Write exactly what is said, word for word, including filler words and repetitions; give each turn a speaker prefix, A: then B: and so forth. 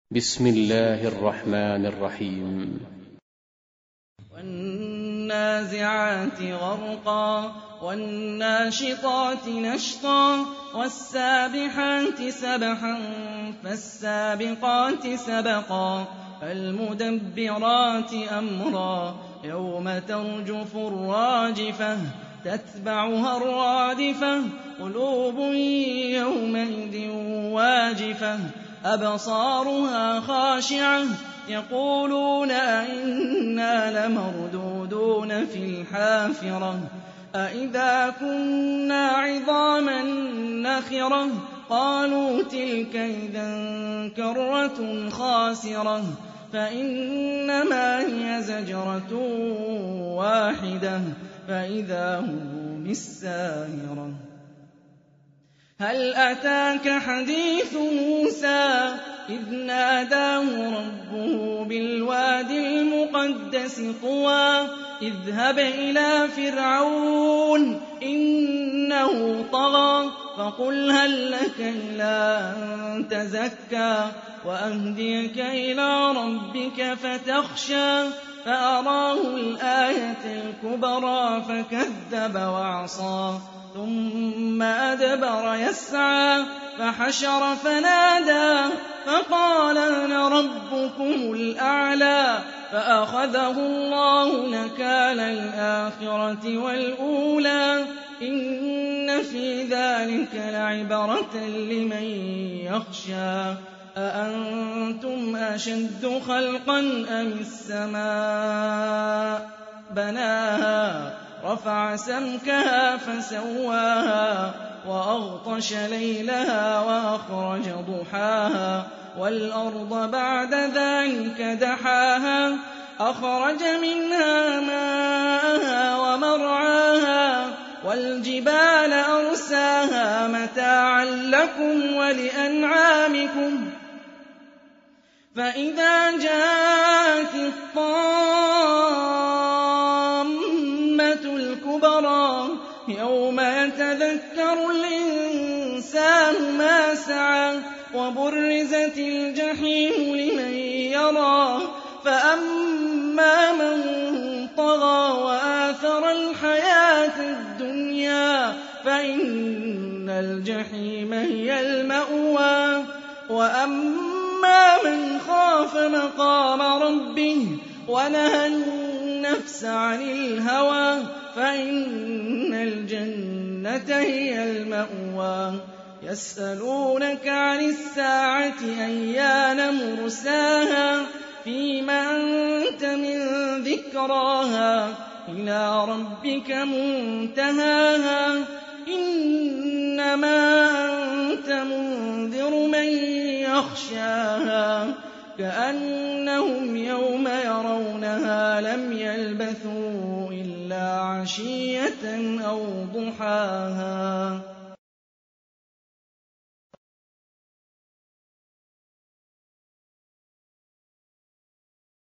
A: بسم الله الرحمن الرحيم.
B: والنازعات غرقا والناشطات نشطا والسابحات سبحا فالسابقات سبقا فالمدبرات أمرا يوم ترجف الراجفة تتبعها الرادفة قلوب يومئذ واجفة أبصارها خاشعة يقولون أئنا لمردودون في الحافرة أئذا كنا عظاما نخرة قالوا تلك إذا كرة خاسرة فإنما هي زجرة واحدة فإذا هم بالساهرة هل أتاك حديث موسى إذ ناداه ربه بالوادي المقدس طوى اذهب إلى فرعون إنه طغى فقل هل لك إلى أن تزكى وأهديك إلى ربك فتخشى فأراه الآية الكبرى فكذب وعصى ثم أدبر يسعى فحشر فنادى فقال أنا ربكم الأعلى فأخذه الله نكال الآخرة والأولى إن في ذلك لعبرة لمن يخشى أأنتم أشد خلقا أم السماء بناها رفع سمكها فسواها وأغطش ليلها وأخرج ضحاها والأرض بعد ذلك دحاها أخرج منها ماءها ومرعاها والجبال أرساها متاعا لكم ولأنعامكم فإذا جاءت الطامة الكبرى يوم يتذكر الإنسان ما سعى وبرزت الجحيم لمن يرى فأما من طغى وآثر الحياة الدنيا فإن الجحيم هي المأوى وأما من خاف مقام ربه ونهى النفس عن الهوى فإن الجنة هي المأوى يسألونك عن الساعة أيان مرساها فيم أنت من ذكراها إلى ربك منتهاها إنما أنت منذر من يخشاها كأنهم يوم يرونها لم يلبثوا إلا عشية أو ضحاها